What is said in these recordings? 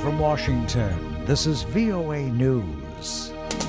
from Washington, this is VOA News.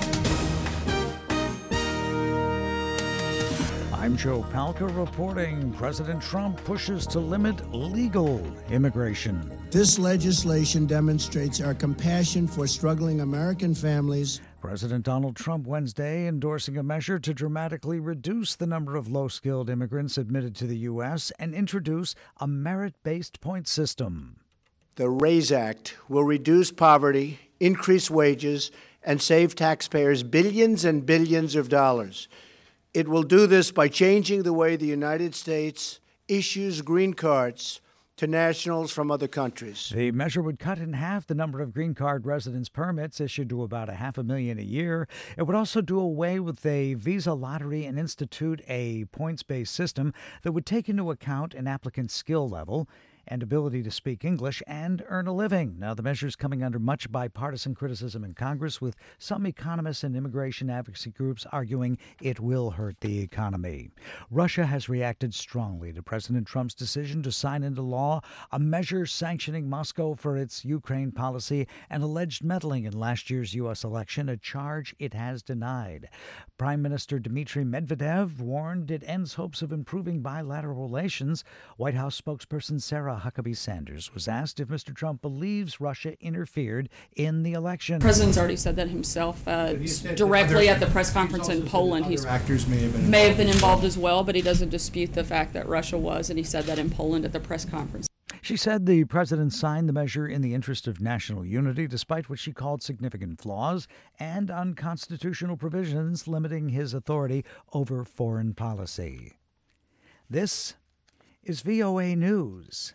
I'm Joe Palca reporting President Trump pushes to limit legal immigration. This legislation demonstrates our compassion for struggling American families. President Donald Trump Wednesday endorsing a measure to dramatically reduce the number of low-skilled immigrants admitted to the U.S. and introduce a merit-based point system. The RAISE Act will reduce poverty, increase wages, and save taxpayers billions and billions of dollars. It will do this by changing the way the United States issues green cards to nationals from other countries. The measure would cut in half the number of green card residence permits issued to about 500,000 a year. It would also do away with a visa lottery and institute a points-based system that would take into account an applicant's skill level and ability to speak English and earn a living. Now, the measure is coming under much bipartisan criticism in Congress, with some economists and immigration advocacy groups arguing it will hurt the economy. Russia has reacted strongly to President Trump's decision to sign into law a measure sanctioning Moscow for its Ukraine policy and alleged meddling in last year's U.S. election, a charge it has denied. Prime Minister Dmitry Medvedev warned it ends hopes of improving bilateral relations. White House spokesperson Sarah Huckabee Sanders was asked if Mr. Trump believes Russia interfered in the election. The president's already said that himself directly at the press conference in Poland. Other actors may have been involved as well, but he doesn't dispute the fact that Russia was, and he said that in Poland at the press conference. She said the president signed the measure in the interest of national unity, despite what she called significant flaws and unconstitutional provisions limiting his authority over foreign policy. This is VOA News.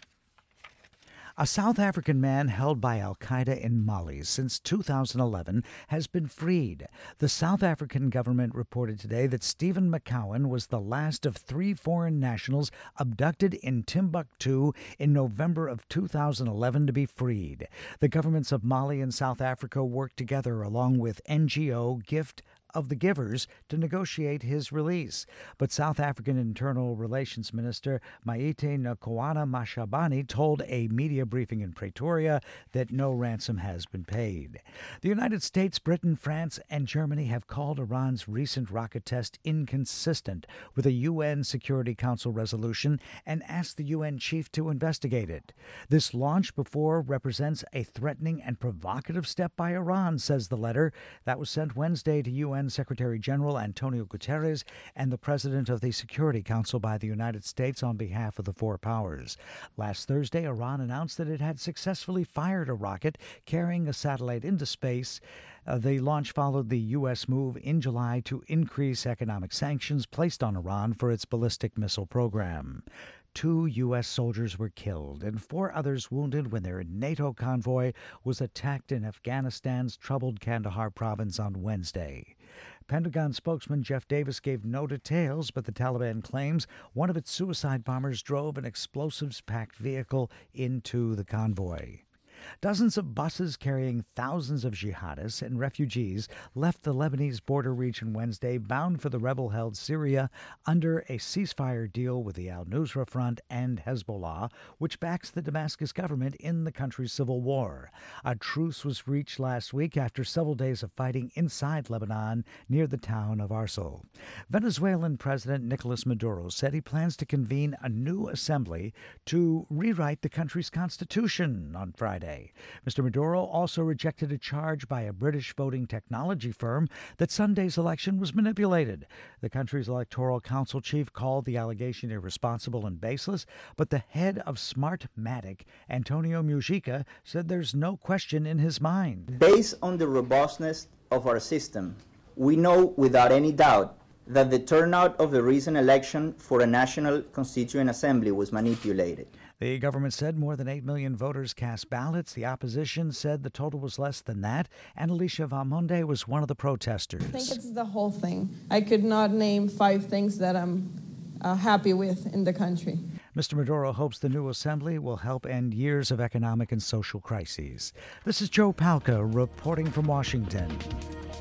A South African man held by al-Qaeda in Mali since 2011 has been freed. The South African government reported today that Stephen McCowan was the last of 3 foreign nationals abducted in Timbuktu in November of 2011 to be freed. The governments of Mali and South Africa worked together along with NGO Gift of the Givers to negotiate his release. But South African Internal Relations Minister Maite Nkoana Mashabane told a media briefing in Pretoria that no ransom has been paid. The United States, Britain, France, and Germany have called Iran's recent rocket test inconsistent with a UN Security Council resolution and asked the UN chief to investigate it. This launch before represents a threatening and provocative step by Iran, says the letter that was sent Wednesday to UN Secretary General Antonio Guterres and the President of the Security Council by the United States on behalf of the 4 powers. Last Thursday, Iran announced that it had successfully fired a rocket carrying a satellite into space. The launch followed the U.S. move in July to increase economic sanctions placed on Iran for its ballistic missile program. 2 U.S. soldiers were killed and 4 others wounded when their NATO convoy was attacked in Afghanistan's troubled Kandahar province on Wednesday. Pentagon spokesman Jeff Davis gave no details, but the Taliban claims one of its suicide bombers drove an explosives-packed vehicle into the convoy. Dozens of buses carrying thousands of jihadists and refugees left the Lebanese border region Wednesday, bound for the rebel-held Syria under a ceasefire deal with the al-Nusra Front and Hezbollah, which backs the Damascus government in the country's civil war. A truce was reached last week after several days of fighting inside Lebanon near the town of Arsal. Venezuelan President Nicolas Maduro said he plans to convene a new assembly to rewrite the country's constitution on Friday. Mr. Maduro also rejected a charge by a British voting technology firm that Sunday's election was manipulated. The country's electoral council chief called the allegation irresponsible and baseless, but the head of Smartmatic, Antonio Mujica, said there's no question in his mind. Based on the robustness of our system, we know without any doubt that the turnout of the recent election for a National Constituent Assembly was manipulated. The government said more than 8 million voters cast ballots. The opposition said the total was less than that, and Alicia Valmonde was one of the protesters. I think it's the whole thing. I could not name 5 things that I'm happy with in the country. Mr. Maduro hopes the new assembly will help end years of economic and social crises. This is Joe Palca reporting from Washington.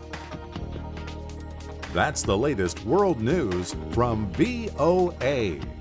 That's the latest world news from VOA.